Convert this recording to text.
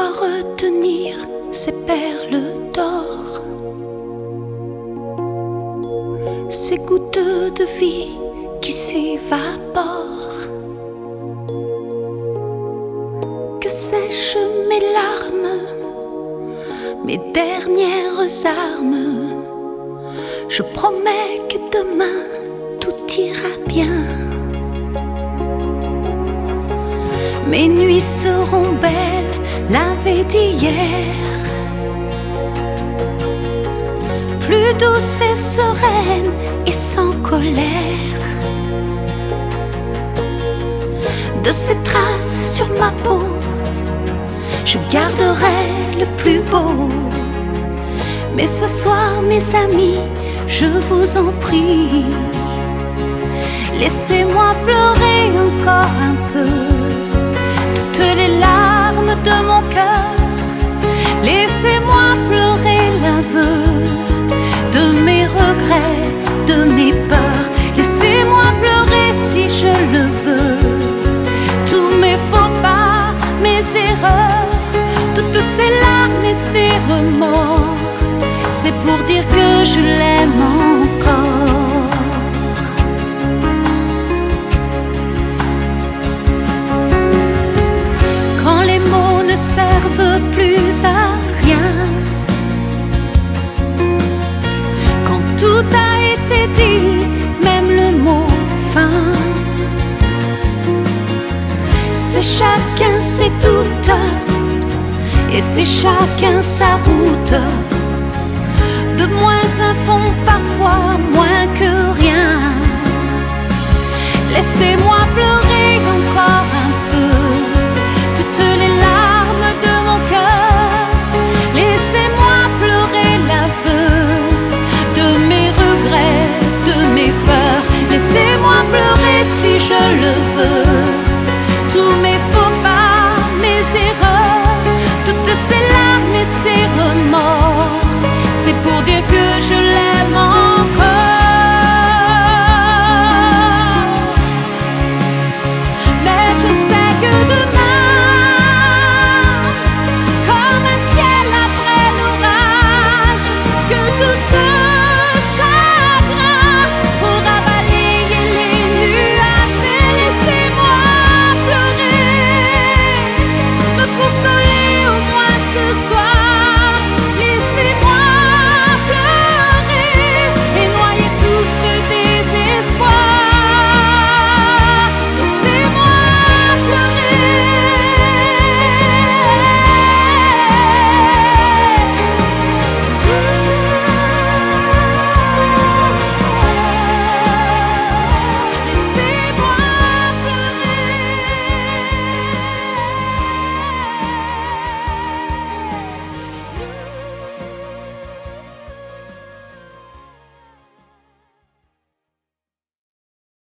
quoi retenir ces perles d'or, ces gouttes de vie qui s'évaporent, que sèchent mes larmes, mes dernières armes. Je promets que demain tout ira bien. Mes nuits seront belles, lavées d'hier, plus douces et sereines et sans colère. De ces traces sur ma peau, je garderai le plus beau. Mais ce soir, mes amis, je vous en prie, laissez-moi pleurer encore un peu toutes les larmes de mon cœur. Laissez-moi pleurer l'aveu de mes regrets, de mes peurs. Laissez-moi pleurer si je le veux tous mes faux pas, mes erreurs, toutes ces larmes et ces remords. C'est pour dire que je l'aime encore. Quand les mots ne servent plus à rien, quand tout a été dit, même le mot fin, c'est chacun ses doutes et c'est chacun sa route.